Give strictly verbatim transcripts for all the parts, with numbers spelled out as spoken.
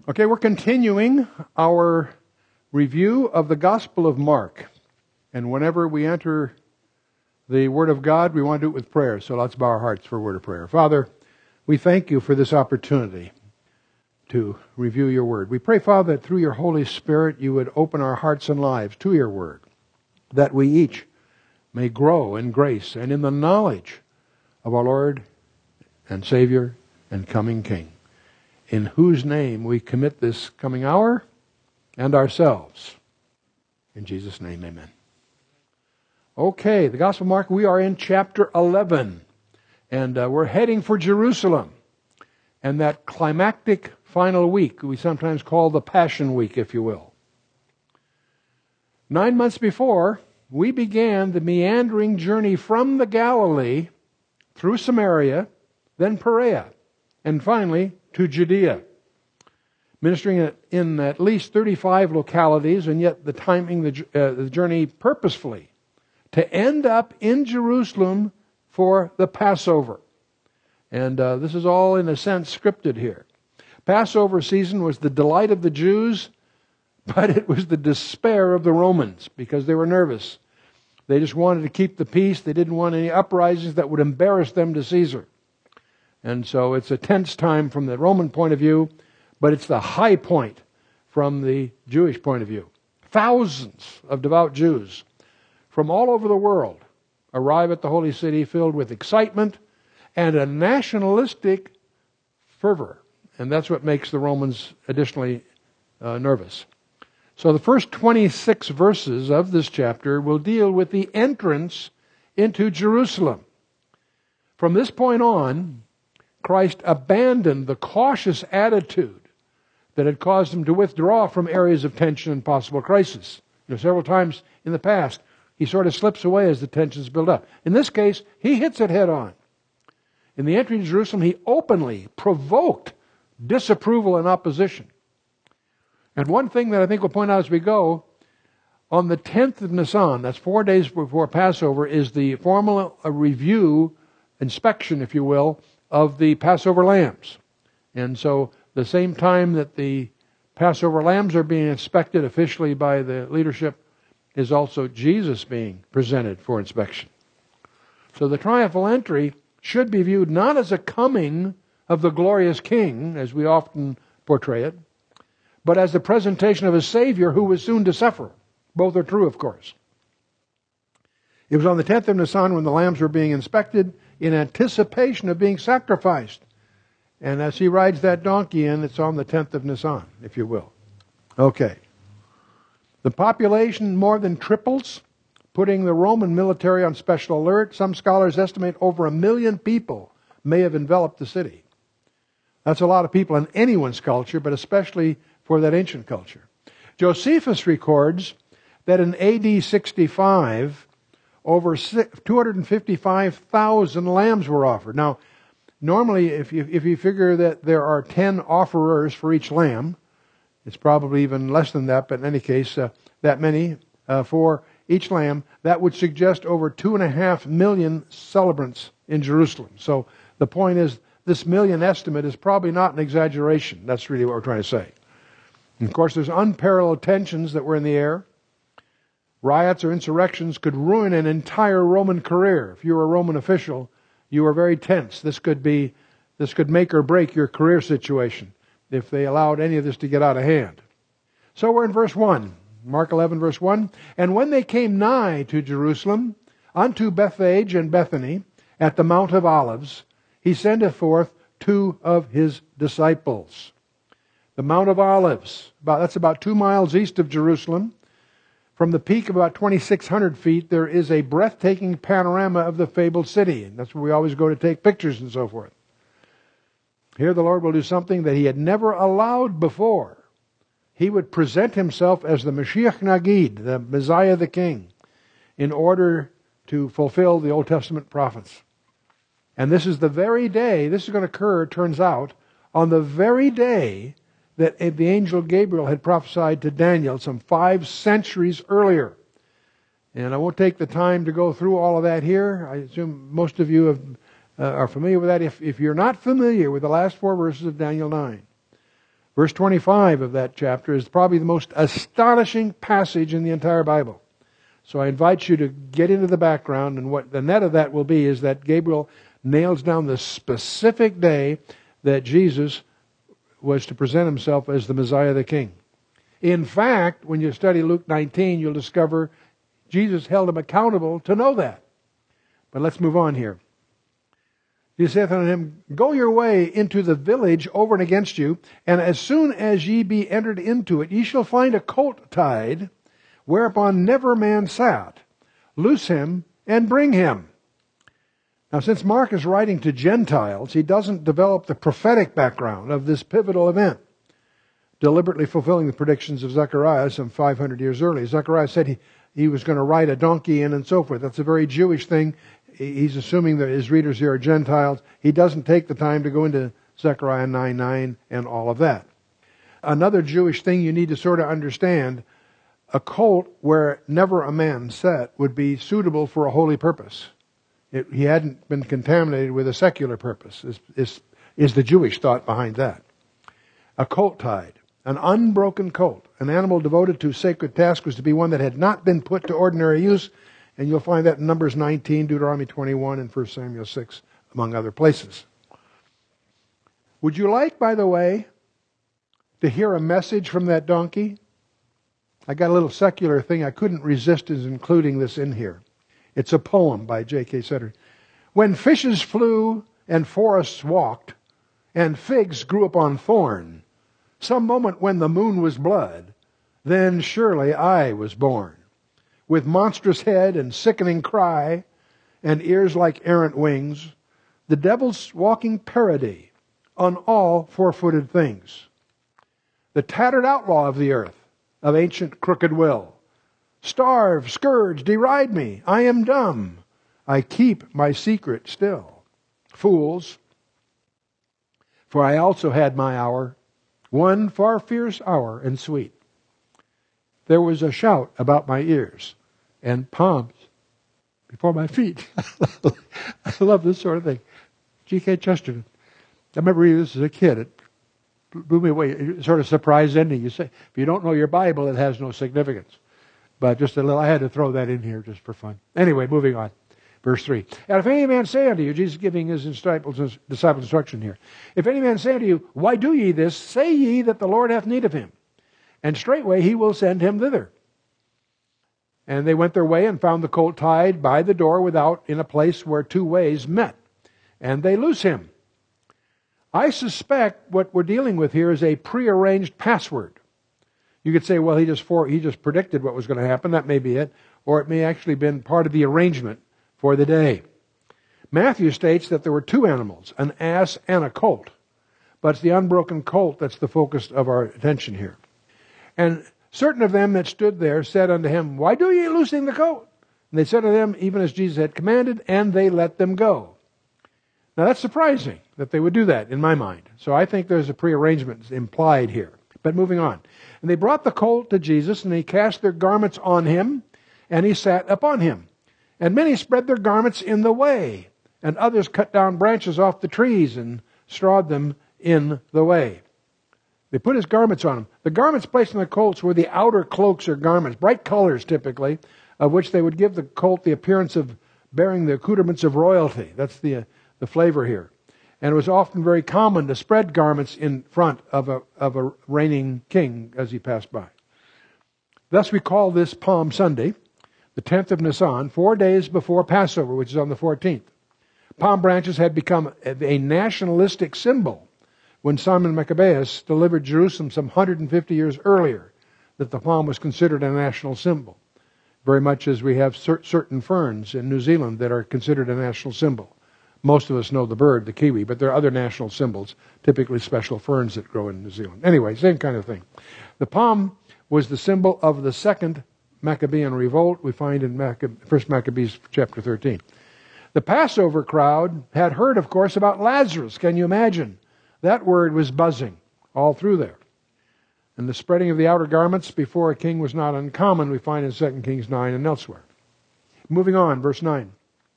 Okay, we're continuing our review of the Gospel of Mark. And whenever we enter the Word of God, we want to do it with prayer. So let's bow our hearts for a word of prayer. Father, we thank you for this opportunity to review your Word. We pray, Father, that through your Holy Spirit you would open our hearts and lives to your Word, that we each may grow in grace and in the knowledge of our Lord and Savior and coming King, in whose name we commit this coming hour and ourselves. In Jesus' name, amen. Okay, the Gospel of Mark, we are in chapter eleven, and uh, we're heading for Jerusalem. And that climactic final week, we sometimes call the Passion Week, if you will. Nine months before, we began the meandering journey from the Galilee through Samaria, then Perea, and finally to Judea, ministering in at least thirty-five localities, and yet the timing the, uh, the journey purposefully to end up in Jerusalem for the Passover. And uh, this is all, in a sense, scripted here. Passover season was the delight of the Jews, but it was the despair of the Romans because they were nervous. They just wanted to keep the peace. They didn't want any uprisings that would embarrass them to Caesar. And so it's a tense time from the Roman point of view, but it's the high point from the Jewish point of view. Thousands of devout Jews from all over the world arrive at the holy city filled with excitement and a nationalistic fervor. And that's what makes the Romans additionally uh, nervous. So the first twenty-six verses of this chapter will deal with the entrance into Jerusalem. From this point on, Christ abandoned the cautious attitude that had caused him to withdraw from areas of tension and possible crisis. You know, several times in the past, he sort of slips away as the tensions build up. In this case, he hits it head on. In the entry to Jerusalem, he openly provoked disapproval and opposition. And one thing that I think we'll point out as we go, on the tenth of Nisan, that's four days before Passover, is the formal review, inspection, if you will, of the Passover lambs. And so the same time that the Passover lambs are being inspected officially by the leadership is also Jesus being presented for inspection. So the triumphal entry should be viewed not as a coming of the glorious King, as we often portray it, but as the presentation of a Savior who was soon to suffer. Both are true, of course. It was on the tenth of Nisan when the lambs were being inspected in anticipation of being sacrificed. And as he rides that donkey in, it's on the tenth of Nisan, if you will. Okay. The population more than triples, putting the Roman military on special alert. Some scholars estimate over a million people may have enveloped the city. That's a lot of people in anyone's culture, but especially for that ancient culture. Josephus records that in A D sixty-five, over two hundred fifty-five thousand lambs were offered. Now, normally, if you, if you figure that there are ten offerers for each lamb, it's probably even less than that, but in any case, uh, that many uh, for each lamb, that would suggest over two and a half million celebrants in Jerusalem. So the point is, this million estimate is probably not an exaggeration. That's really what we're trying to say. And of course, there's unparalleled tensions that were in the air. Riots or insurrections could ruin an entire Roman career. If you were a Roman official, you were very tense. This could be, this could make or break your career situation if they allowed any of this to get out of hand. So we're in verse one. Mark eleven, verse one. And when they came nigh to Jerusalem, unto Bethphage and Bethany, at the Mount of Olives, he sendeth forth two of his disciples. The Mount of Olives, about, that's about two miles east of Jerusalem. From the peak of about twenty-six hundred feet, there is a breathtaking panorama of the fabled city. And that's where we always go to take pictures and so forth. Here the Lord will do something that he had never allowed before. He would present himself as the Mashiach Nagid, the Messiah the King, in order to fulfill the Old Testament prophets. And this is the very day, this is going to occur, it turns out, on the very day that the angel Gabriel had prophesied to Daniel some five centuries earlier. And I won't take the time to go through all of that here. I assume most of you have, uh, are familiar with that. If, if you're not familiar with the last four verses of Daniel nine, Verse twenty-five of that chapter is probably the most astonishing passage in the entire Bible. So I invite you to get into the background, and what the net of that will be is that Gabriel nails down the specific day that Jesus was to present himself as the Messiah, the King. In fact, when you study Luke nineteen, you'll discover Jesus held him accountable to know that. But let's move on here. He saith unto him, Go your way into the village over and against you, and as soon as ye be entered into it, ye shall find a colt tied, whereupon never man sat. Loose him and bring him. Now, since Mark is writing to Gentiles, he doesn't develop the prophetic background of this pivotal event, deliberately fulfilling the predictions of Zechariah some five hundred years earlier. Zechariah said he, he was going to ride a donkey in and so forth. That's a very Jewish thing. He's assuming that his readers here are Gentiles. He doesn't take the time to go into Zechariah nine nine and all of that. Another Jewish thing you need to sort of understand, a colt where never a man sat would be suitable for a holy purpose. It, he hadn't been contaminated with a secular purpose, is, is, is the Jewish thought behind that. A colt tied, an unbroken colt, an animal devoted to sacred task, was to be one that had not been put to ordinary use. And you'll find that in Numbers nineteen, Deuteronomy twenty-one, and First Samuel six, among other places. Would you like, by the way, to hear a message from that donkey? I got a little secular thing I couldn't resist as including this in here. It's a poem by J K Sutter. When fishes flew and forests walked, and figs grew upon thorn, some moment when the moon was blood, then surely I was born. With monstrous head and sickening cry, and ears like errant wings, the devil's walking parody on all four-footed things. The tattered outlaw of the earth, of ancient crooked will. Starve, scourge, deride me, I am dumb. I keep my secret still. Fools, for I also had my hour, one far fierce hour and sweet. There was a shout about my ears and palms before my feet. I love this sort of thing. G K Chesterton. I remember reading this as a kid. It blew me away. It's sort of surprise ending. You say, if you don't know your Bible, it has no significance. But just a little, I had to throw that in here just for fun. Anyway, moving on. Verse three. And if any man say unto you, Jesus giving his disciples, his disciples instruction here. If any man say unto you, Why do ye this? Say ye that the Lord hath need of him. And straightway he will send him thither. And they went their way and found the colt tied by the door without, in a place where two ways met. And they loose him. I suspect what we're dealing with here is a prearranged password. You could say, well, he just for, he just predicted what was going to happen. That may be it. Or it may actually have been part of the arrangement for the day. Matthew states that there were two animals, an ass and a colt. But it's the unbroken colt that's the focus of our attention here. And certain of them that stood there said unto him, Why do ye loosing the colt? And they said to them, even as Jesus had commanded, and they let them go. Now that's surprising that they would do that in my mind. So I think there's a prearrangement implied here. But moving on. And they brought the colt to Jesus, and they cast their garments on him, and he sat upon him. And many spread their garments in the way, and others cut down branches off the trees and strawed them in the way. They put his garments on him. The garments placed on the colts were the outer cloaks or garments, bright colors typically, of which they would give the colt the appearance of bearing the accoutrements of royalty. That's the, uh, the flavor here. And it was often very common to spread garments in front of a, of a reigning king as he passed by. Thus we call this Palm Sunday, the tenth of Nisan, four days before Passover, which is on the fourteenth. Palm branches had become a nationalistic symbol when Simon Maccabeus delivered Jerusalem some one hundred fifty years earlier, that the palm was considered a national symbol. Very much as we have cer- certain ferns in New Zealand that are considered a national symbol. Most of us know the bird, the kiwi, but there are other national symbols, typically special ferns that grow in New Zealand. Anyway, same kind of thing. The palm was the symbol of the second Maccabean revolt we find in Maccabe- First Maccabees chapter thirteen. The Passover crowd had heard, of course, about Lazarus. Can you imagine? That word was buzzing all through there. And the spreading of the outer garments before a king was not uncommon, we find in Second Kings nine and elsewhere. Moving on, verse nine.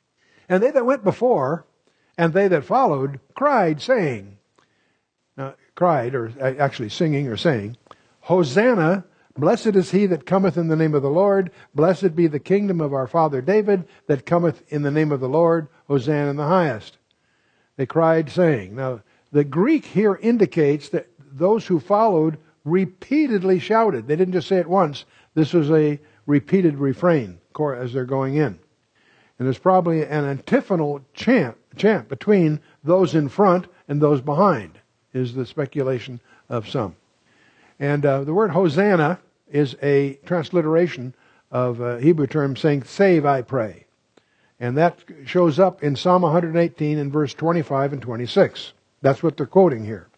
And they that went before, and they that followed, cried, saying. Now, cried, or actually singing or saying, Hosanna, blessed is he that cometh in the name of the Lord. Blessed be the kingdom of our father David that cometh in the name of the Lord. Hosanna in the highest. They cried, saying. Now, the Greek here indicates that those who followed repeatedly shouted. They didn't just say it once. This was a repeated refrain as they're going in. And there's probably an antiphonal chant, chant between those in front and those behind, is the speculation of some. And uh, the word Hosanna is a transliteration of a Hebrew term saying, save, I pray. And that shows up in Psalm one eighteen in verse twenty-five and twenty-six. That's what they're quoting here.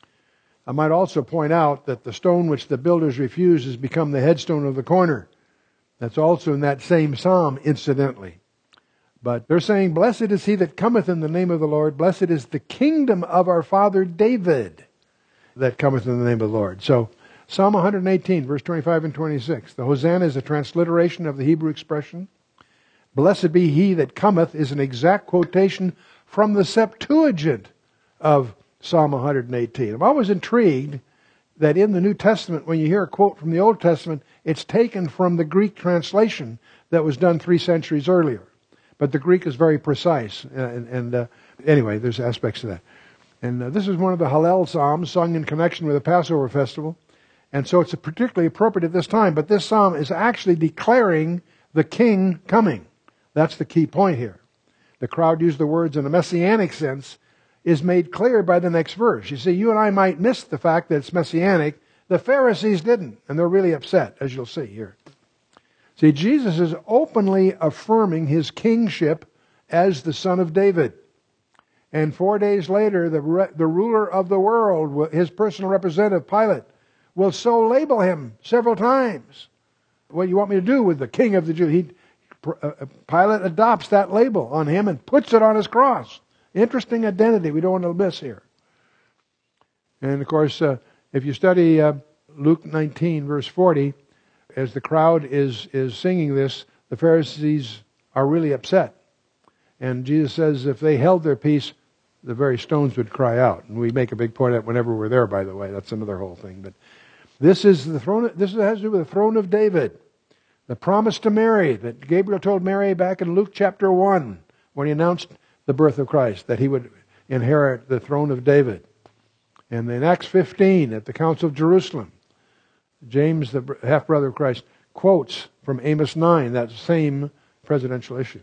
I might also point out that the stone which the builders refused has become the headstone of the corner. That's also in that same psalm, incidentally. But they're saying, blessed is he that cometh in the name of the Lord. Blessed is the kingdom of our father David that cometh in the name of the Lord. So, Psalm one eighteen, verse twenty-five and twenty-six. The Hosanna is a transliteration of the Hebrew expression. Blessed be he that cometh is an exact quotation from the Septuagint of Psalm one eighteen. I'm always intrigued that in the New Testament, when you hear a quote from the Old Testament, it's taken from the Greek translation that was done three centuries earlier. But the Greek is very precise. And, and uh, anyway, there's aspects to that. And uh, this is one of the Hallel Psalms sung in connection with the Passover festival. And so it's particularly appropriate at this time. But this psalm is actually declaring the king coming. That's the key point here. The crowd used the words in a messianic sense is made clear by the next verse. You see, you and I might miss the fact that it's messianic. The Pharisees didn't, and they're really upset, as you'll see here. See, Jesus is openly affirming his kingship as the Son of David. And four days later, the, re- the ruler of the world, his personal representative, Pilate, will so label him several times. What do you want me to do with the king of the Jews? He, uh, Pilate adopts that label on him and puts it on his cross. Interesting identity we don't want to miss here. And of course, uh, if you study uh, Luke nineteen, verse forty, as the crowd is, is singing this, the Pharisees are really upset. And Jesus says if they held their peace, the very stones would cry out. And we make a big point of that whenever we're there, by the way. That's another whole thing. But this is the throne. This has to do with the throne of David. The promise to Mary that Gabriel told Mary back in Luke chapter one when he announced the birth of Christ, that he would inherit the throne of David. And in Acts fifteen, at the Council of Jerusalem, James, the half-brother of Christ, quotes from Amos nine, that same presidential issue.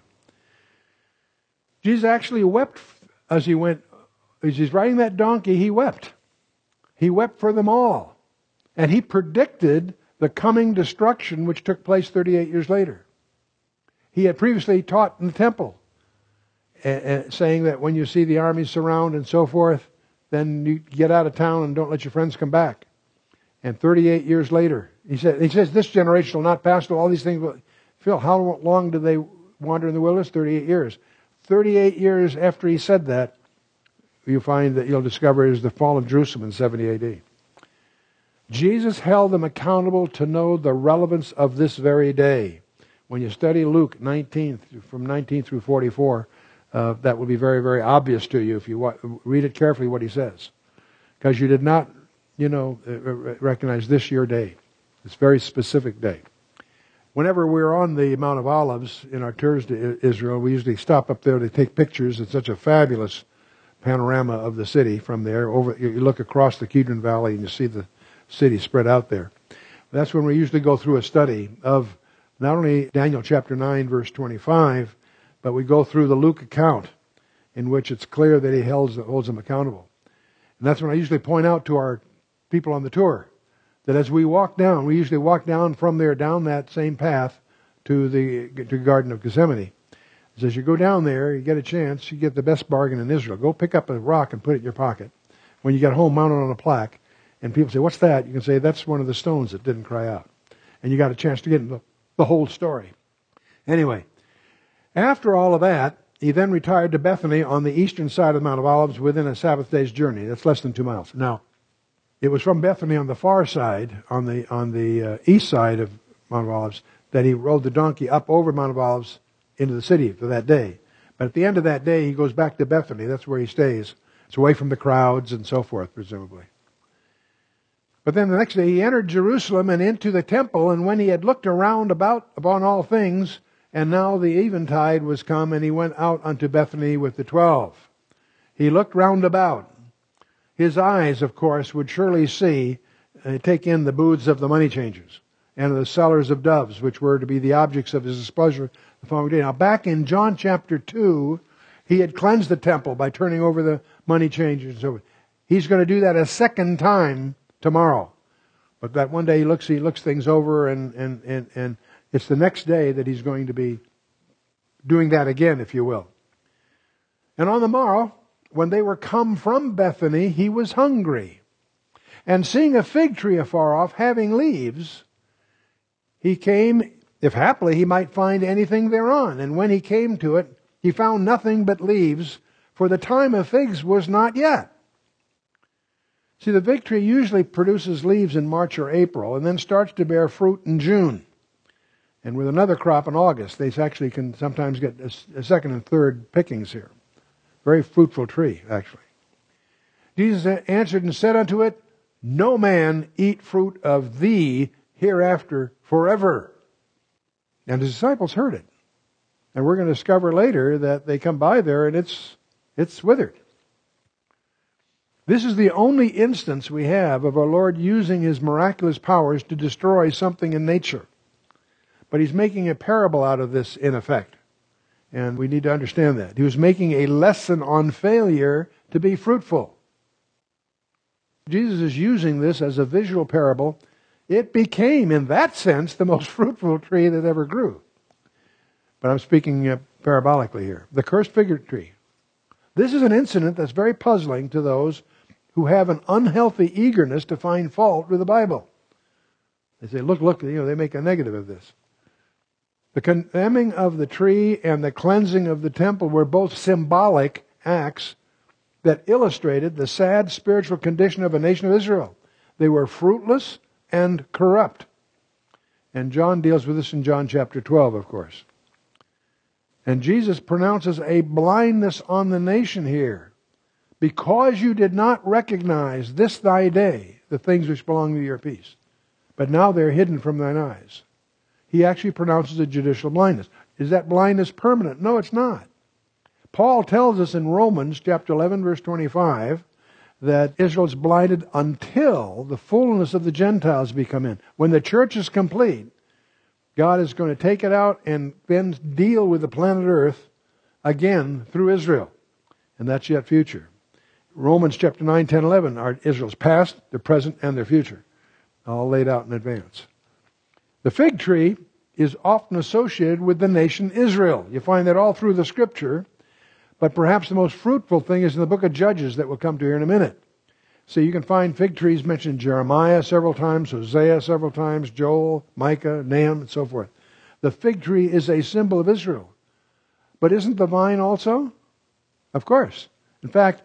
Jesus actually wept as he went, as he's riding that donkey, he wept. He wept for them all. And he predicted the coming destruction which took place thirty-eight years later. He had previously taught in the temple, uh, saying that when you see the armies surround and so forth, then you get out of town and don't let your friends come back. And thirty-eight years later, he said, he says, this generation will not pass through all these things. Phil, how long did they wander in the wilderness? thirty-eight years. thirty-eight years after he said that, you find that you'll discover it is the fall of Jerusalem in seventy A D. Jesus held them accountable to know the relevance of this very day. When you study Luke nineteen, from nineteen through forty-four, uh, that will be very, very obvious to you if you wa- read it carefully what he says. Because you did not, you know, recognize this your day. This very specific day. Whenever we're on the Mount of Olives in our tours to Israel, we usually stop up there to take pictures. It's such a fabulous panorama of the city from there. Over, you look across the Kidron Valley and you see the city spread out there. That's when we usually go through a study of not only Daniel chapter nine, verse twenty-five, but we go through the Luke account in which it's clear that he holds, holds them accountable. And that's when I usually point out to our people on the tour that as we walk down, we usually walk down from there, down that same path to the to the Garden of Gethsemane. So as you go down there, you get a chance, you get the best bargain in Israel. Go pick up a rock and put it in your pocket. When you get home, mount it on a plaque, and people say, what's that? You can say, that's one of the stones that didn't cry out. And you got a chance to get the, the whole story. Anyway, after all of that, he then retired to Bethany on the eastern side of the Mount of Olives within a Sabbath day's journey. That's less than two miles. Now, it was from Bethany on the far side, on the on the uh, east side of Mount of Olives, that he rode the donkey up over Mount of Olives into the city for that day. But at the end of that day, he goes back to Bethany. That's where he stays. It's away from the crowds and so forth, presumably. But then the next day he entered Jerusalem and into the temple, and when he had looked around about upon all things, and now the eventide was come, and he went out unto Bethany with the twelve. He looked round about. His eyes, of course, would surely see, uh, take in the booths of the money changers and the sellers of doves, which were to be the objects of his displeasure the following day. Now, back in John chapter two, he had cleansed the temple by turning over the money changers. So he's going to do that a second time tomorrow. But that one day he looks, he looks things over, and, and, and, and it's the next day that he's going to be doing that again, if you will. And on the morrow, when they were come from Bethany, he was hungry. And seeing a fig tree afar off, having leaves, he came, if haply he might find anything thereon. And when he came to it, he found nothing but leaves, for the time of figs was not yet. See, the fig tree usually produces leaves in March or April, and then starts to bear fruit in June. And with another crop in August, they actually can sometimes get a second and third pickings here. Very fruitful tree, actually. Jesus answered and said unto it, No man eat fruit of thee hereafter forever. And his disciples heard it. And we're going to discover later that they come by there and it's it's withered. This is the only instance we have of our Lord using his miraculous powers to destroy something in nature. But he's making a parable out of this, in effect. And we need to understand that. He was making a lesson on failure to be fruitful. Jesus is using this as a visual parable. It became, in that sense, the most fruitful tree that ever grew. But I'm speaking uh, parabolically here. The cursed fig tree. This is an incident that's very puzzling to those who have an unhealthy eagerness to find fault with the Bible. They say, look, look, you know, they make a negative of this. The condemning of the tree and the cleansing of the temple were both symbolic acts that illustrated the sad spiritual condition of a nation of Israel. They were fruitless and corrupt. And John deals with this in John chapter twelve, of course. And Jesus pronounces a blindness on the nation here. Because you did not recognize this thy day, the things which belong to your peace. But now they're hidden from thine eyes. He actually pronounces a judicial blindness. Is that blindness permanent? No, it's not. Paul tells us in Romans chapter eleven, verse twenty-five, that Israel is blinded until the fullness of the Gentiles be come in. When the church is complete, God is going to take it out and then deal with the planet Earth again through Israel. And that's yet future. Romans chapter nine, ten, eleven are Israel's past, their present, and their future. All laid out in advance. The fig tree is often associated with the nation Israel. You find that all through the Scripture. But perhaps the most fruitful thing is in the book of Judges that we'll come to here in a minute. So you can find fig trees mentioned in Jeremiah several times, Hosea several times, Joel, Micah, Nahum, and so forth. The fig tree is a symbol of Israel. But isn't the vine also? Of course. In fact,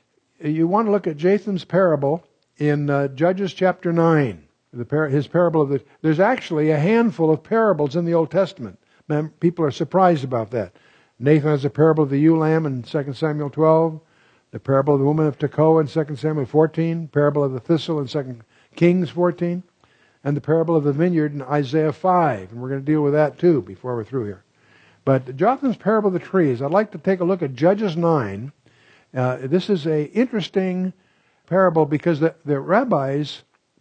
you want to look at Jatham's parable in uh, Judges chapter nine. The par- his parable of the... There's actually a handful of parables in the Old Testament. Man, people are surprised about that. Nathan has a parable of the ewe lamb in Second Samuel twelve. The parable of the woman of Tekoa in Second Samuel fourteen. Parable of the thistle in Second Kings fourteen. And the parable of the vineyard in Isaiah five. And we're going to deal with that too before we're through here. But Jotham's parable of the trees, I'd like to take a look at Judges nine. Uh, this is an interesting parable because the, the rabbis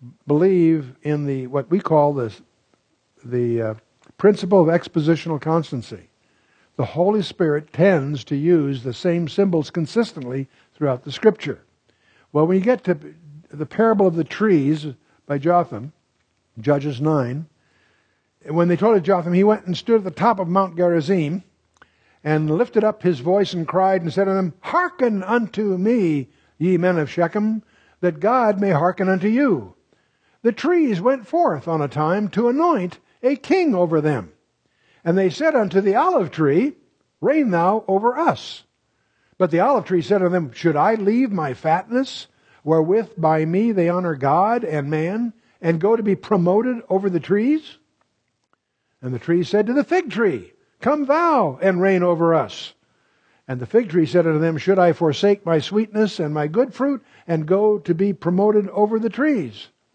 believe in the what we call this, the uh, principle of expositional constancy. The Holy Spirit tends to use the same symbols consistently throughout the Scripture. Well, when you get to the parable of the trees by Jotham, Judges nine, when they told it Jotham, he went and stood at the top of Mount Gerizim and lifted up his voice and cried and said to them, Hearken unto me, ye men of Shechem, that God may hearken unto you. The trees went forth on a time to anoint a king over them. And they said unto the olive tree, Reign thou over us. But the olive tree said unto them, Should I leave my fatness, wherewith by me they honor God and man, and go to be promoted over the trees? And the tree said to the fig tree, Come thou and reign over us. And the fig tree said unto them, Should I forsake my sweetness and my good fruit, and go to be promoted over the trees?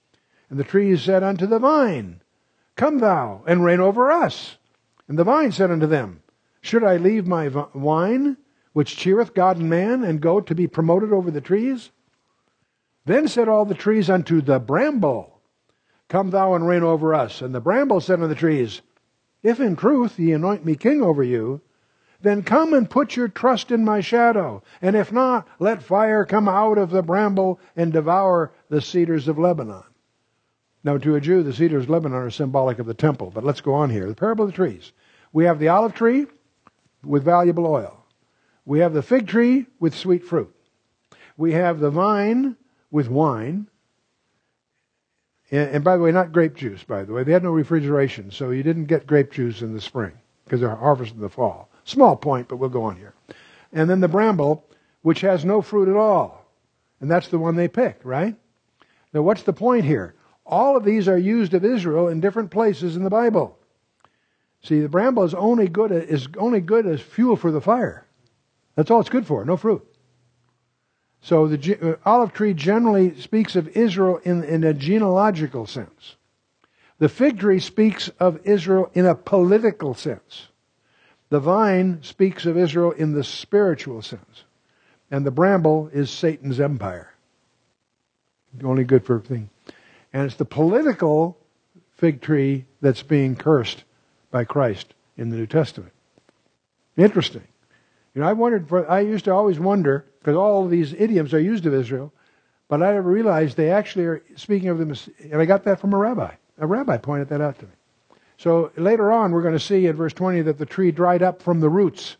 And the trees said unto the vine, Come thou, and reign over us. And the vine said unto them, Should I leave my wine, which cheereth God and man, and go to be promoted over the trees? Then said all the trees unto the bramble, Come thou and reign over us. And the bramble said unto the trees, If in truth ye anoint me king over you, then come and put your trust in my shadow. And if not, let fire come out of the bramble and devour the cedars of Lebanon. Now to a Jew, the cedars of Lebanon are symbolic of the temple. But let's go on here. The parable of the trees. We have the olive tree with valuable oil. We have the fig tree with sweet fruit. We have the vine with wine. And by the way, not grape juice, by the way. They had no refrigeration, so you didn't get grape juice in the spring because they're harvested in the fall. Small point, but we'll go on here. And then the bramble, which has no fruit at all. And that's the one they picked, right? Now what's the point here? All of these are used of Israel in different places in the Bible. See, the bramble is only good is only good as fuel for the fire. That's all it's good for, no fruit. So the uh, olive tree generally speaks of Israel in, in a genealogical sense. The fig tree speaks of Israel in a political sense. The vine speaks of Israel in the spiritual sense. And the bramble is Satan's empire. Only good for everything. And it's the political fig tree that's being cursed by Christ in the New Testament. Interesting. You know, I wondered, for, I used to always wonder, because all of these idioms are used of Israel, but I never realized they actually are speaking of them, and I got that from a rabbi. A rabbi pointed that out to me. So later on, we're going to see in verse twenty that the tree dried up from the roots.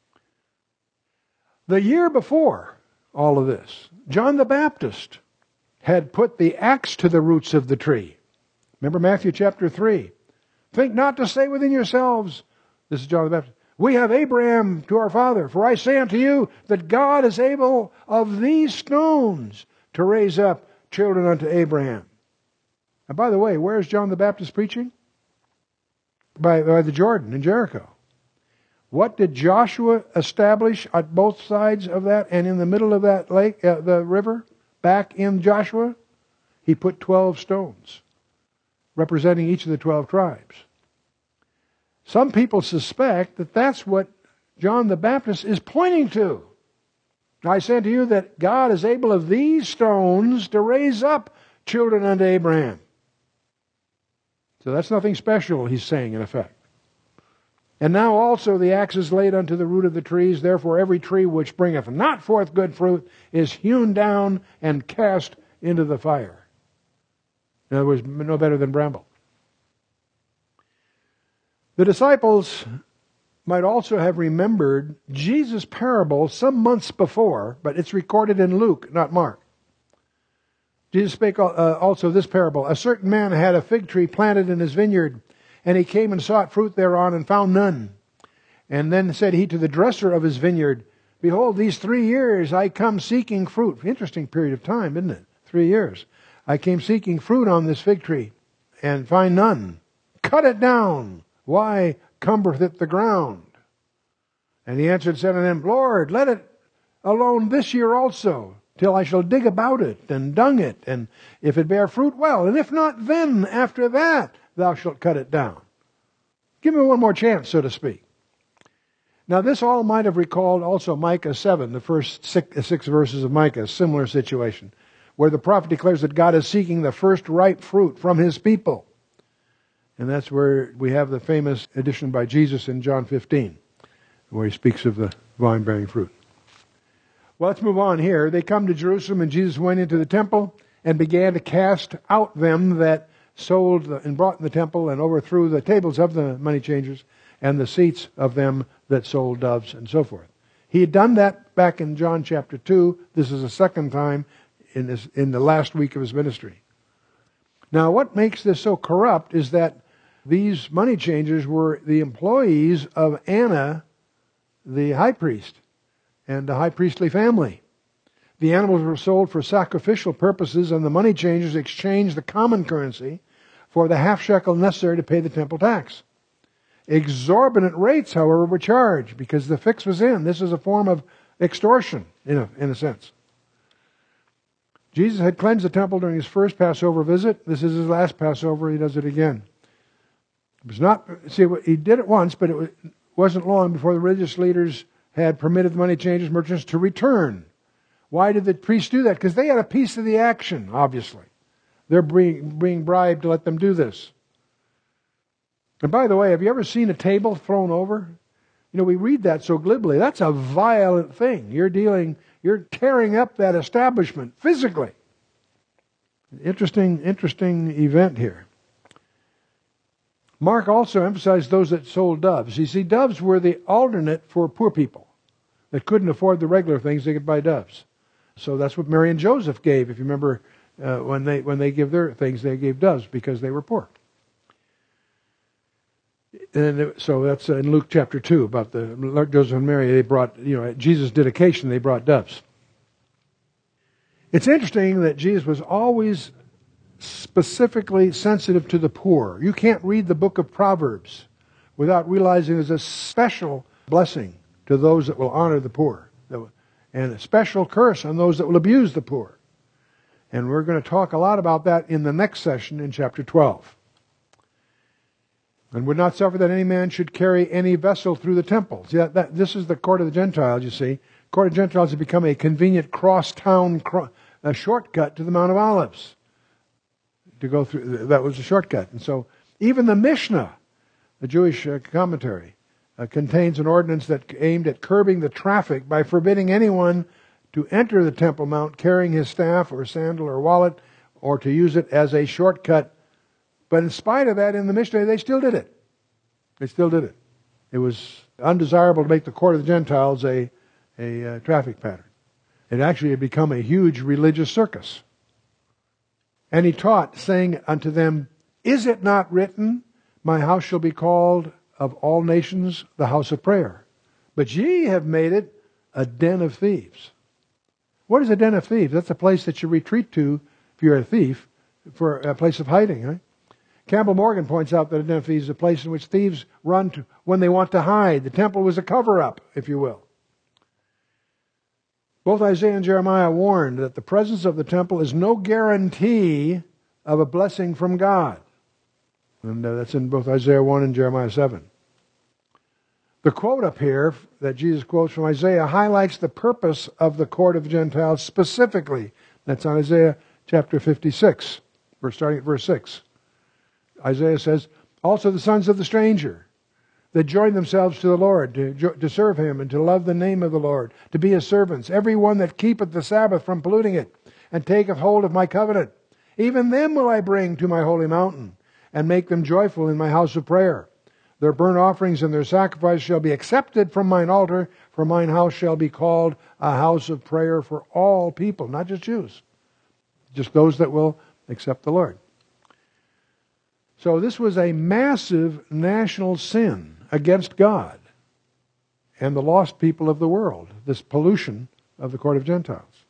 The year before all of this, John the Baptist had put the axe to the roots of the tree. Remember Matthew chapter three. Think not to say within yourselves, this is John the Baptist, we have Abraham to our father. For I say unto you that God is able of these stones to raise up children unto Abraham. And by the way, where is John the Baptist preaching? By, by the Jordan in Jericho. What did Joshua establish at both sides of that and in the middle of that lake, uh, the river? Back in Joshua, he put twelve stones, representing each of the twelve tribes. Some people suspect that that's what John the Baptist is pointing to. I say to you that God is able of these stones to raise up children unto Abraham. So that's nothing special, he's saying in effect. And now also the axe is laid unto the root of the trees. Therefore every tree which bringeth not forth good fruit is hewn down and cast into the fire. In other words, no better than bramble. The disciples might also have remembered Jesus' parable some months before, but it's recorded in Luke, not Mark. Jesus spake uh, also this parable. A certain man had a fig tree planted in his vineyard, and he came and sought fruit thereon, and found none. And then said he to the dresser of his vineyard, Behold, these three years I come seeking fruit. Interesting period of time, isn't it? Three years. I came seeking fruit on this fig tree, and find none. Cut it down. Why cumbereth it the ground? And he answered and said unto them, Lord, let it alone this year also, till I shall dig about it, and dung it, and if it bear fruit, well, and if not, then after that thou shalt cut it down. Give me one more chance, so to speak. Now this all might have recalled also Micah seven, the first six, six verses of Micah, a similar situation, where the prophet declares that God is seeking the first ripe fruit from his people. And that's where we have the famous addition by Jesus in John fifteen, where he speaks of the vine bearing fruit. Well, let's move on here. They come to Jerusalem, and Jesus went into the temple and began to cast out them that sold and brought in the temple, and overthrew the tables of the money changers and the seats of them that sold doves and so forth. He had done that back in John chapter two. This is the second time in, this, in the last week of his ministry. Now, what makes this so corrupt is that these money changers were the employees of Anna, the high priest, and the high priestly family. The animals were sold for sacrificial purposes, and the money changers exchanged the common currency for the half shekel necessary to pay the temple tax. Exorbitant rates, however, were charged because the fix was in. This is a form of extortion, in a, in a sense. Jesus had cleansed the temple during his first Passover visit. This is his last Passover. He does it again. It was not, see, he did it once, but it wasn't long before the religious leaders had permitted the money changers, merchants to return. Why did the priests do that? Because they had a piece of the action, obviously. They're being, being bribed to let them do this. And by the way, have you ever seen a table thrown over? You know, we read that so glibly. That's a violent thing. You're dealing, you're tearing up that establishment physically. Interesting, interesting event here. Mark also emphasized those that sold doves. You see, doves were the alternate for poor people that couldn't afford the regular things. They could buy doves. So that's what Mary and Joseph gave. If you remember, uh, when they when they give their things, they gave doves because they were poor. And so that's in Luke chapter two about the Joseph and Mary. They brought, you know, at Jesus' dedication, they brought doves. It's interesting that Jesus was always specifically sensitive to the poor. You can't read the book of Proverbs without realizing there's a special blessing to those that will honor the poor, and a special curse on those that will abuse the poor. And we're going to talk a lot about that in the next session in chapter twelve. And would not suffer that any man should carry any vessel through the temple. See, that, that, this is the court of the Gentiles, you see. Court of Gentiles has become a convenient cross-town cro- a shortcut to the Mount of Olives. To go through, that was a shortcut. And so even the Mishnah, the Jewish uh, commentary, uh, contains an ordinance that aimed at curbing the traffic by forbidding anyone to enter the Temple Mount carrying his staff or sandal or wallet, or to use it as a shortcut. But in spite of that, in the Mishnah, they still did it. They still did it. It was undesirable to make the court of the Gentiles a, a uh, traffic pattern. It actually had become a huge religious circus. And he taught, saying unto them, Is it not written, My house shall be called of all nations the house of prayer? But ye have made it a den of thieves. What is a den of thieves? That's a place that you retreat to if you're a thief, for a place of hiding, right? Campbell Morgan points out that a den of thieves is a place in which thieves run to when they want to hide. The temple was a cover-up, if you will. Both Isaiah and Jeremiah warned that the presence of the temple is no guarantee of a blessing from God. And uh, that's in both Isaiah one and Jeremiah seven. The quote up here that Jesus quotes from Isaiah highlights the purpose of the court of the Gentiles specifically. That's on Isaiah chapter fifty-six. We're starting at verse six. Isaiah says, Also the sons of the stranger that join themselves to the Lord, to, to serve Him and to love the name of the Lord, to be His servants, every one that keepeth the Sabbath from polluting it, and taketh hold of my covenant. Even them will I bring to my holy mountain, and make them joyful in my house of prayer. Their burnt offerings and their sacrifice shall be accepted from mine altar, for mine house shall be called a house of prayer for all people, not just Jews, just those that will accept the Lord. So this was a massive national sin against God and the lost people of the world, this pollution of the court of Gentiles.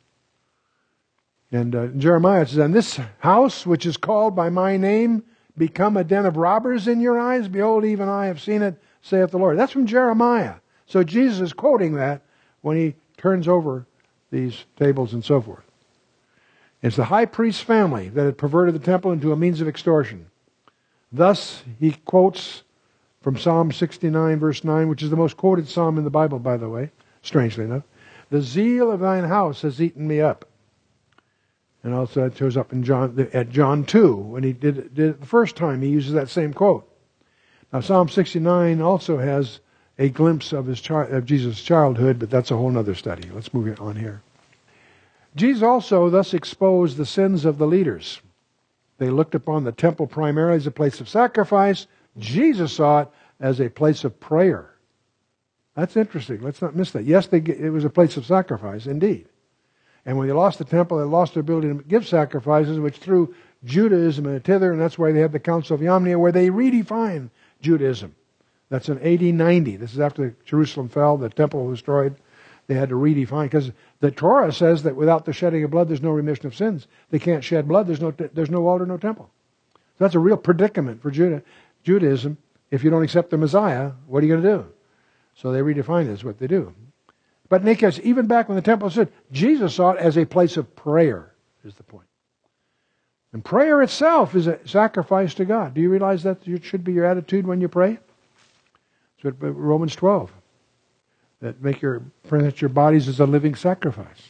And uh, Jeremiah says, And this house which is called by my name become a den of robbers in your eyes? Behold, even I have seen it, saith the Lord. That's from Jeremiah. So Jesus is quoting that when he turns over these tables and so forth. It's the high priest's family that had perverted the temple into a means of extortion. Thus, he quotes from Psalm sixty-nine, verse nine, which is the most quoted psalm in the Bible, by the way, strangely enough. The zeal of thine house has eaten me up. And also it shows up in John at John two, when he did it, did it the first time, he uses that same quote. Now, Psalm sixty-nine also has a glimpse of his chi- of Jesus' childhood, but that's a whole other study. Let's move on here. Jesus also thus exposed the sins of the leaders. They looked upon the temple primarily as a place of sacrifice. Jesus saw it as a place of prayer. That's interesting. Let's not miss that. Yes, they, it was a place of sacrifice, indeed. And when they lost the temple, they lost their ability to give sacrifices, which threw Judaism in a tither, and that's why they had the Council of Yamnia, where they redefined Judaism. That's in A D ninety. This is after Jerusalem fell, the temple was destroyed. They had to redefine, because the Torah says that without the shedding of blood, there's no remission of sins. They can't shed blood. There's no there's no altar, no temple. So that's a real predicament for Judah, Judaism. If you don't accept the Messiah, what are you going to do? So they redefine it as what they do. But in any case, even back when the temple stood, Jesus saw it as a place of prayer. is the point. And prayer itself is a sacrifice to God. Do you realize that should be your attitude when you pray? That's what Romans twelve. That make your present your bodies as a living sacrifice.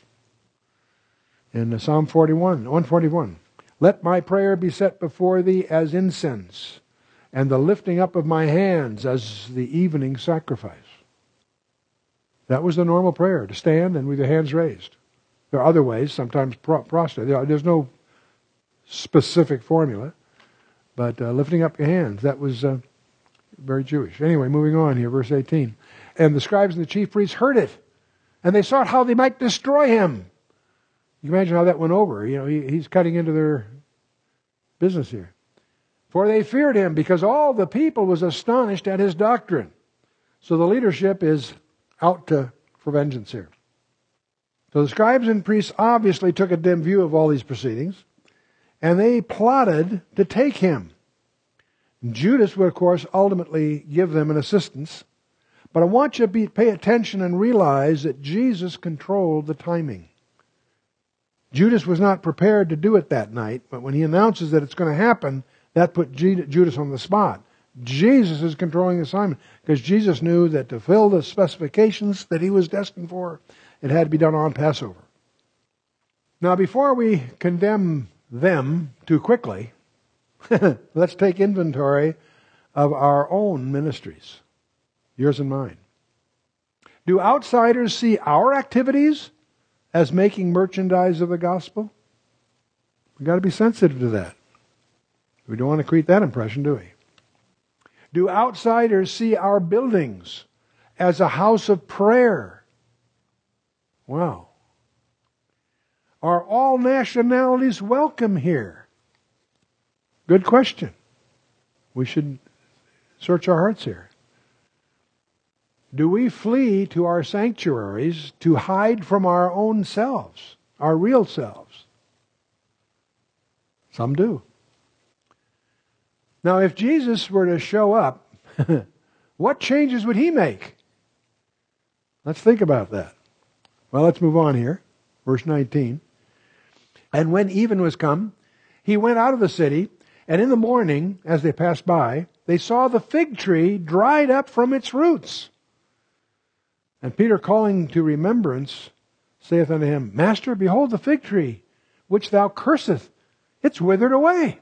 In Psalm forty-one, one forty-one, let my prayer be set before thee as incense, and the lifting up of my hands as the evening sacrifice. That was the normal prayer, to stand and with your hands raised. There are other ways, sometimes prostrate. There's no specific formula, but uh, lifting up your hands, that was uh, very Jewish. Anyway, moving on here, verse eighteen. And the scribes and the chief priests heard it, and they sought how they might destroy him. You can imagine how that went over. You know, he, he's cutting into their business here. For they feared him, because all the people was astonished at his doctrine. So the leadership is out to, for vengeance here. So the scribes and priests obviously took a dim view of all these proceedings, and they plotted to take him. And Judas would, of course, ultimately give them an assistance. But I want you to be, pay attention and realize that Jesus controlled the timing. Judas was not prepared to do it that night, but when he announces that it's going to happen, that put Judas on the spot. Jesus is controlling the assignment, because Jesus knew that to fill the specifications that he was destined for, it had to be done on Passover. Now, before we condemn them too quickly, let's take inventory of our own ministries. Yours and mine. Do outsiders see our activities as making merchandise of the gospel? We've got to be sensitive to that. We don't want to create that impression, do we? Do outsiders see our buildings as a house of prayer? Wow. Are all nationalities welcome here? Good question. We should search our hearts here. Do we flee to our sanctuaries to hide from our own selves, our real selves? Some do. Now, if Jesus were to show up, what changes would he make? Let's think about that. Well, let's move on here. Verse nineteen. And when even was come, he went out of the city, and in the morning, as they passed by, they saw the fig tree dried up from its roots. And Peter, calling to remembrance, saith unto him, Master, behold the fig tree, which thou cursest, it's withered away.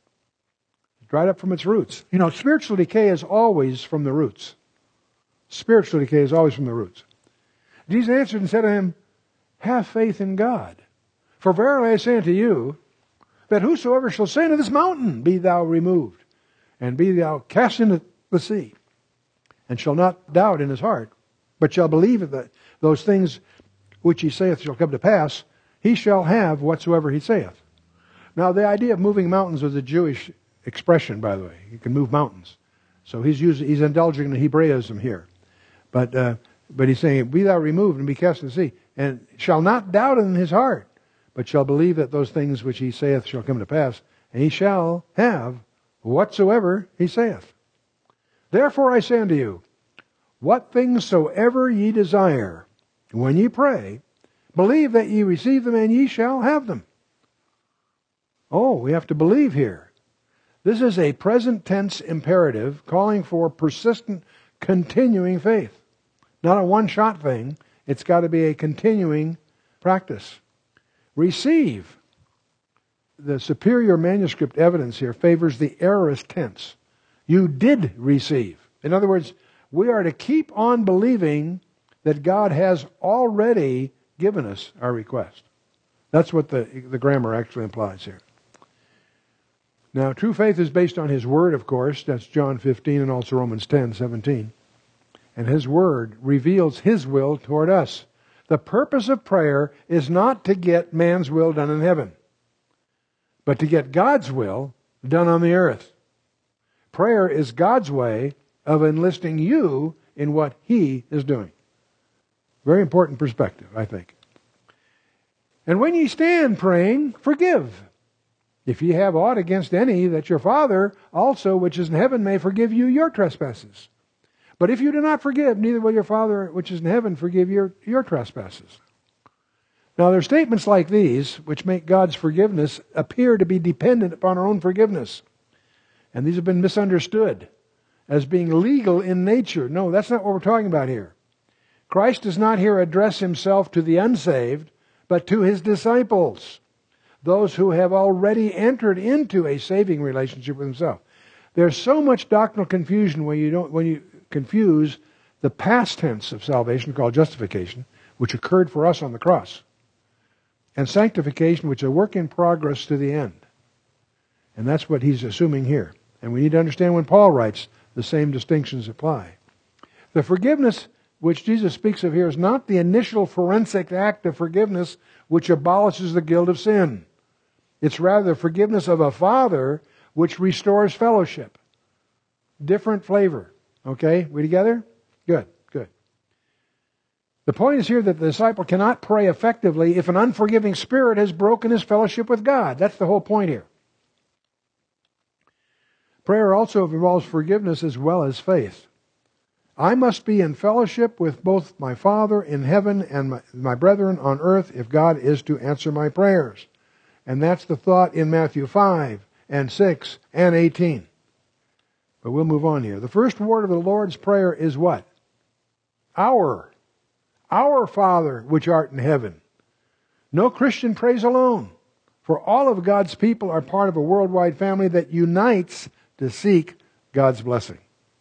Dried up from its roots. You know, spiritual decay is always from the roots. Spiritual decay is always from the roots. Jesus answered and said to him, Have faith in God. For verily I say unto you, that whosoever shall say unto this mountain, Be thou removed, and be thou cast into the sea, and shall not doubt in his heart, but shall believe that those things which he saith shall come to pass, he shall have whatsoever he saith. Now, the idea of moving mountains was a Jewish expression, by the way. You can move mountains. So he's using, he's indulging in Hebraism here. But uh, but he's saying, Be thou removed and be cast in the sea, and shall not doubt in his heart, but shall believe that those things which he saith shall come to pass, and he shall have whatsoever he saith. Therefore I say unto you, what things soever ye desire, when ye pray, believe that ye receive them, and ye shall have them. Oh, we have to believe here. This is a present tense imperative calling for persistent, continuing faith. Not a one-shot thing. It's got to be a continuing practice. Receive. The superior manuscript evidence here favors the aorist tense. You did receive. In other words, we are to keep on believing that God has already given us our request. That's what the, the grammar actually implies here. Now, true faith is based on His Word, of course. That's John fifteen and also Romans ten, seventeen. And His Word reveals His will toward us. The purpose of prayer is not to get man's will done in heaven, but to get God's will done on the earth. Prayer is God's way of enlisting you in what He is doing. Very important perspective, I think. And when ye stand praying, forgive. If ye have aught against any, that your Father also which is in heaven may forgive you your trespasses. But if you do not forgive, neither will your Father which is in heaven forgive your, your trespasses. Now, there are statements like these which make God's forgiveness appear to be dependent upon our own forgiveness. And these have been misunderstood as being legal in nature. No, that's not what we're talking about here. Christ does not here address himself to the unsaved, but to his disciples, those who have already entered into a saving relationship with himself. There's so much doctrinal confusion when you don't when you confuse the past tense of salvation, called justification, which occurred for us on the cross, and sanctification, which is a work in progress to the end. And that's what he's assuming here. And we need to understand when Paul writes, the same distinctions apply. The forgiveness which Jesus speaks of here is not the initial forensic act of forgiveness which abolishes the guilt of sin. It's rather the forgiveness of a father which restores fellowship. Different flavor. Okay? We together? Good, good. The point is here that the disciple cannot pray effectively if an unforgiving spirit has broken his fellowship with God. That's the whole point here. Prayer also involves forgiveness as well as faith. I must be in fellowship with both my Father in heaven and my, my brethren on earth if God is to answer my prayers. And that's the thought in Matthew five and six and eighteen. But we'll move on here. The first word of the Lord's Prayer is what? Our. Our Father which art in heaven. No Christian prays alone, for all of God's people are part of a worldwide family that unites to seek God's blessing.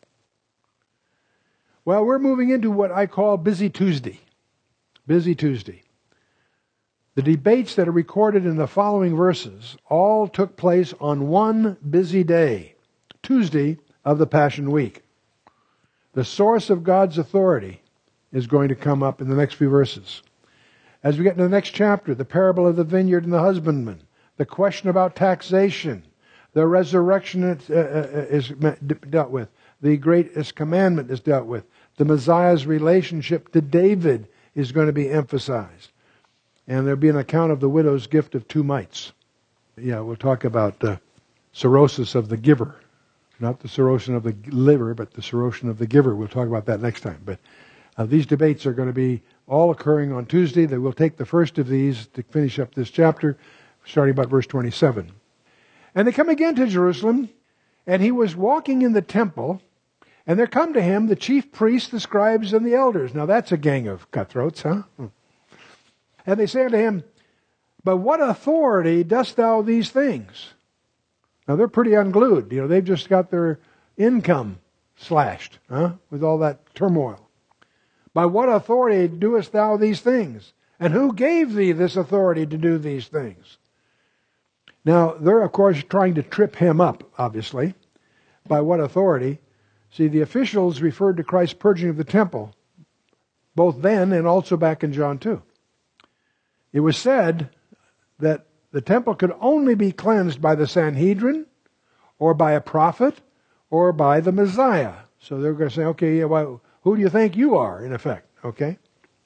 Well, we're moving into what I call Busy Tuesday. Busy Tuesday. The debates that are recorded in the following verses all took place on one busy day, Tuesday of the Passion Week. The source of God's authority is going to come up in the next few verses. As we get into the next chapter, the parable of the vineyard and the husbandman, the question about taxation, the resurrection is dealt with, the greatest commandment is dealt with, the Messiah's relationship to David is going to be emphasized. And there'll be an account of the widow's gift of two mites. Yeah, we'll talk about the cirrhosis of the giver. Not the cirrhosis of the liver, but the cirrhosis of the giver. We'll talk about that next time. But uh, these debates are going to be all occurring on Tuesday. That we'll take the first of these to finish up this chapter, starting about verse twenty-seven. And they come again to Jerusalem, and he was walking in the temple, and there come to him the chief priests, the scribes, and the elders. Now that's a gang of cutthroats, huh? And they say unto him, By what authority dost thou these things? Now they're pretty unglued. You know, they've just got their income slashed, huh? With all that turmoil. By what authority doest thou these things? And who gave thee this authority to do these things? Now, they're, of course, trying to trip him up, obviously. By what authority? See, the officials referred to Christ's purging of the temple, both then and also back in John two. It was said that the temple could only be cleansed by the Sanhedrin, or by a prophet, or by the Messiah. So they're going to say, okay, well, who do you think you are, in effect? Okay?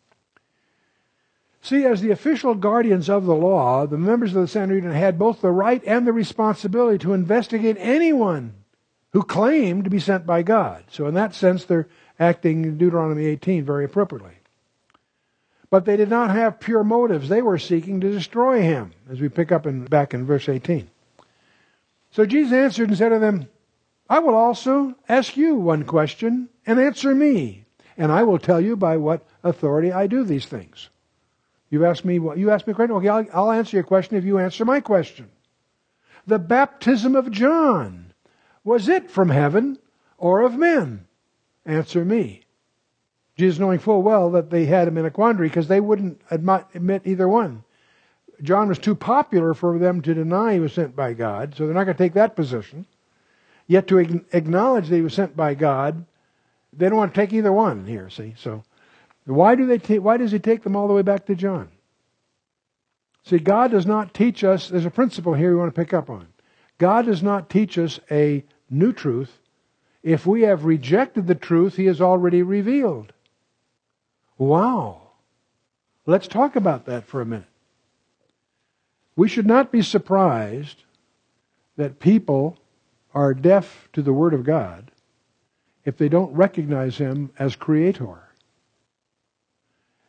See, as the official guardians of the law, the members of the Sanhedrin had both the right and the responsibility to investigate anyone who claimed to be sent by God. So in that sense, they're acting in Deuteronomy eighteen very appropriately. But they did not have pure motives. They were seeking to destroy him, as we pick up in, back in verse eighteen. So Jesus answered and said to them, I will also ask you one question, and answer me, and I will tell you by what authority I do these things. You ask me what you ask me a question. Okay, I'll, I'll answer your question if you answer my question. The baptism of John, was it from heaven or of men? Answer me. Jesus, knowing full well that they had him in a quandary because they wouldn't admit, admit either one. John was too popular for them to deny he was sent by God, so they're not going to take that position. Yet to acknowledge that he was sent by God, they don't want to take either one here. See, so. Why do they? Ta- why does he take them all the way back to John? See, God does not teach us. There's a principle here we want to pick up on. God does not teach us a new truth if we have rejected the truth He has already revealed. Wow! Let's talk about that for a minute. We should not be surprised that people are deaf to the Word of God if they don't recognize Him as Creator.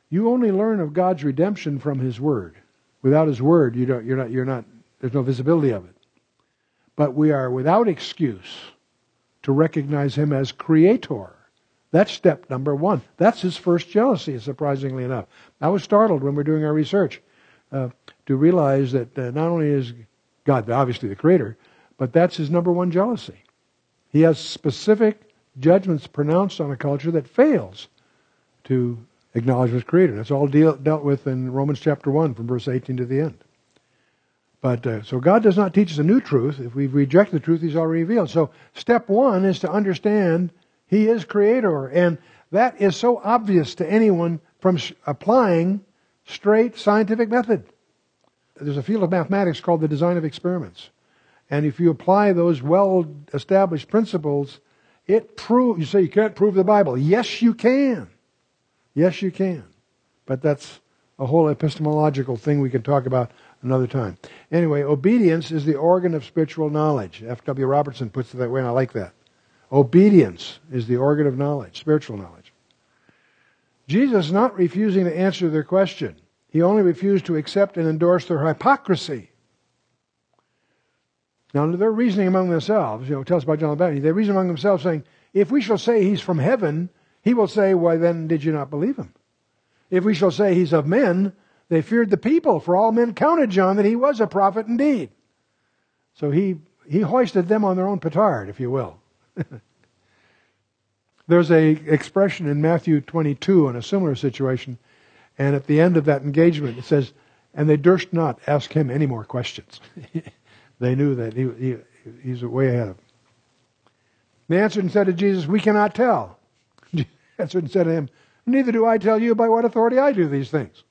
You only learn of God's redemption from His Word. Without His Word, you don't, you're not, you're not, there's no visibility of it. But we are without excuse to recognize Him as Creator. That's step number one. That's His first jealousy, surprisingly enough. I was startled when we were doing our research uh, to realize that uh, not only is God obviously the Creator, but that's His number one jealousy. He has specific judgments pronounced on a culture that fails to acknowledge His Creator. That's all deal, dealt with in Romans chapter one, from verse eighteen to the end. But uh, so God does not teach us a new truth. If we reject the truth He's already revealed. So step one is to understand He is Creator. And that is so obvious to anyone from sh- applying straight scientific method. There's a field of mathematics called the design of experiments. And if you apply those well-established principles, it proves, you say you can't prove the Bible. Yes, you can. Yes, you can. But that's a whole epistemological thing we can talk about another time. Anyway, obedience is the organ of spiritual knowledge. F W Robertson puts it that way, and I like that. Obedience is the organ of knowledge, spiritual knowledge. Jesus is not refusing to answer their question. He only refused to accept and endorse their hypocrisy. Now, they're reasoning among themselves. You know, tell us about John the Baptist. They reason among themselves, saying, if we shall say He's from heaven, He will say, why then did you not believe Him? If we shall say He's of men, they feared the people, for all men counted John that he was a prophet indeed. So he, he hoisted them on their own petard, if you will. There's a expression in Matthew twenty-two in a similar situation, and at the end of that engagement it says, and they durst not ask Him any more questions. They knew that he, he he's way ahead of them. They answered and said to Jesus, we cannot tell. Jesus answered and said to him, neither do I tell you by what authority I do these things.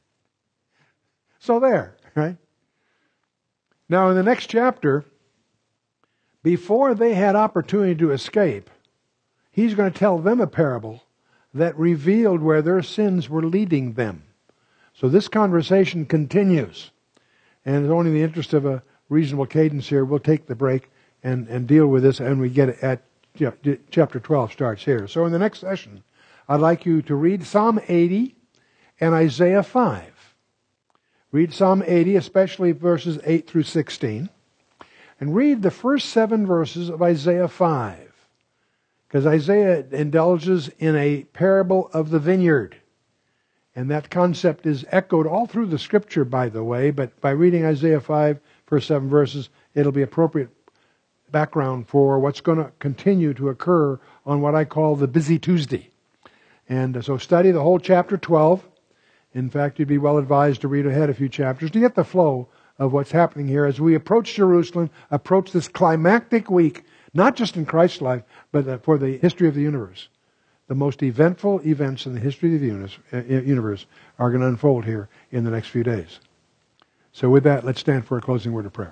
So there, right? Now in the next chapter, before they had opportunity to escape, He's going to tell them a parable that revealed where their sins were leading them. So this conversation continues. And it's only in the interest of a reasonable cadence here, we'll take the break and, and deal with this, and we get it at yeah, chapter twelve starts here. So in the next session, I'd like you to read Psalm eighty and Isaiah five. Read Psalm eighty, especially verses eight through sixteen. And read the first seven verses of Isaiah five. Because Isaiah indulges in a parable of the vineyard. And that concept is echoed all through the Scripture, by the way. But by reading Isaiah five, first seven verses, it'll be appropriate background for what's going to continue to occur on what I call the Busy Tuesday. And so study the whole chapter twelve. In fact, you'd be well advised to read ahead a few chapters to get the flow of what's happening here as we approach Jerusalem, approach this climactic week, not just in Christ's life, but for the history of the universe. The most eventful events in the history of the universe are going to unfold here in the next few days. So with that, let's stand for a closing word of prayer.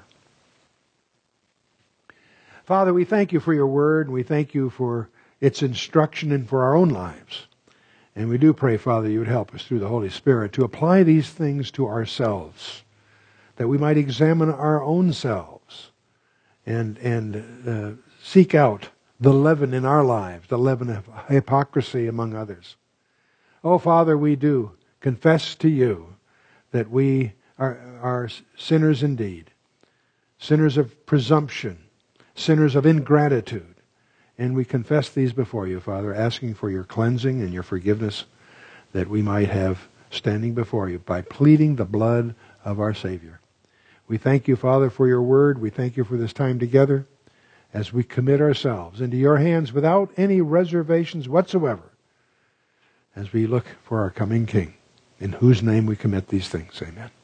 Father, we thank You for Your word. We thank You for its instruction and for our own lives. And we do pray, Father, You would help us through the Holy Spirit to apply these things to ourselves, that we might examine our own selves and, and uh, seek out the leaven in our lives, the leaven of hypocrisy among others. Oh, Father, we do confess to You that we are, are sinners indeed, sinners of presumption, sinners of ingratitude. And we confess these before You, Father, asking for Your cleansing and Your forgiveness that we might have standing before You by pleading the blood of our Savior. We thank You, Father, for Your word. We thank You for this time together as we commit ourselves into Your hands without any reservations whatsoever as we look for our coming King, in whose name we commit these things. Amen.